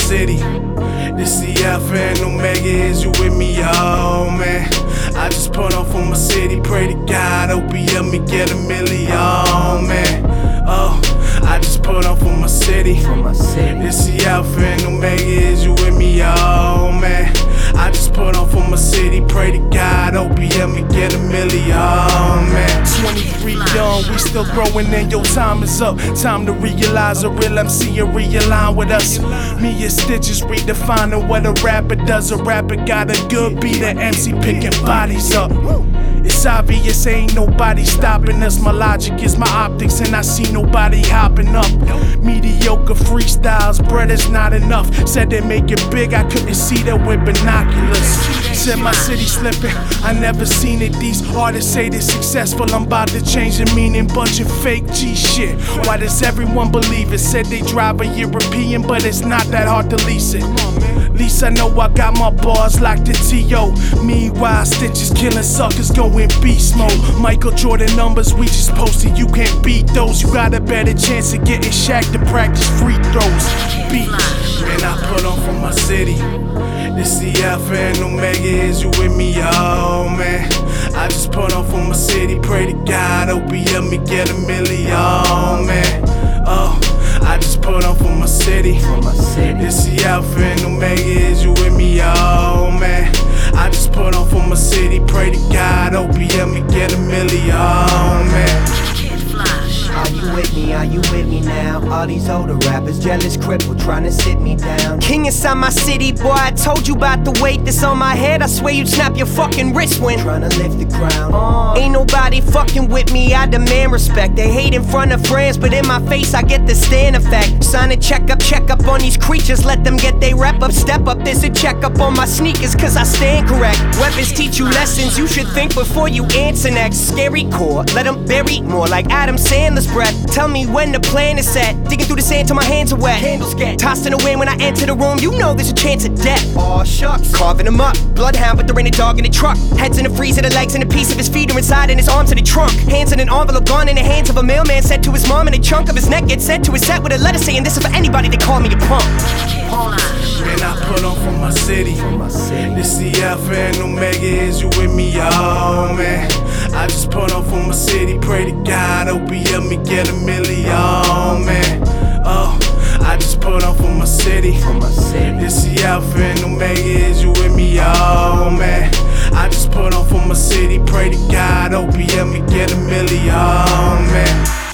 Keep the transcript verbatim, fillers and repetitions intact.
city. This the Alpha and Omega, is you with me, oh man? I just put on for my city, pray to God, hope he help me get a million, oh man. Oh, I just put on for my city. This the Alpha and Omega, is you with me, oh man? I just put on for my city, pray to God, hope he help me get a million, oh man. twenty-three young, we still growing and your time is up. Time to realize a real M C and realign with us. Me and Stitches redefining what a rapper does. A rapper got a good beat, an M C picking bodies up. It's obvious, ain't nobody stopping us. My logic is my optics, and I see nobody hopping up. Mediocre freestyles, bread is not enough. Said they make it big, I couldn't see that with binoculars. Said my city slipping, I never seen it. These artists say they're successful, I'm about to change the meaning. Bunch of fake G shit, why does everyone believe it? Said they drive a European, but it's not that hard to lease it. Least I know I got my bars locked in T O. Meanwhile, Stitches killing suckers going beast mode. Michael Jordan numbers we just posted, you can't beat those. You got a better chance of getting Shaq to practice free throws. Beat, man, I put on for my city. This the Alpha and Omega, is you with me, oh man? I just put on for my city, pray to God, hope he help me get a million, oh man. Oh, I just put on for my city. This the Alpha and Omega, is you with me, oh man? I just put on for my city, pray to God, hope he help me get a million, oh man. Are you with me? Are you with me now? All these older rappers jealous, crippled, trying to sit me down. King inside my city, boy, I told you about the weight that's on my head. I swear you'd snap your fucking wrist when trying to lift the crown. uh. Ain't nobody fucking with me, I demand respect. They hate in front of friends, but in my face I get the stand effect. Sign a check up, check up on these creatures, let them get they rep up. Step up, there's a check up on my sneakers, cause I stand correct. Weapons teach you lessons, you should think before you answer next. Scary core, let them bury more like Adam Sandler's breath. Tell me when the plan is set. Digging through the sand till my hands are wet. Candles get tossed in the wind when I enter the room. You know there's a chance of death. Aw shucks, carving them up. Bloodhound, but there ain't a dog in the truck. Heads in the freezer, the legs and a piece of his feet are inside and his arms in the trunk. Hands in an envelope, gone in the hands of a mailman sent to his mom, and a chunk of his neck gets sent to his set with a letter saying this is for anybody that call me a punk. Man, I put on for my city. This the Alpha and Omega, is you with me, oh man? I just put on for my city, pray to God, hope he help me get a million, oh man. Oh, I just put on for my city. This the Alpha and Omega, is you with me, oh man? I just put on for my city, pray to God, hope he help me get a million, oh man.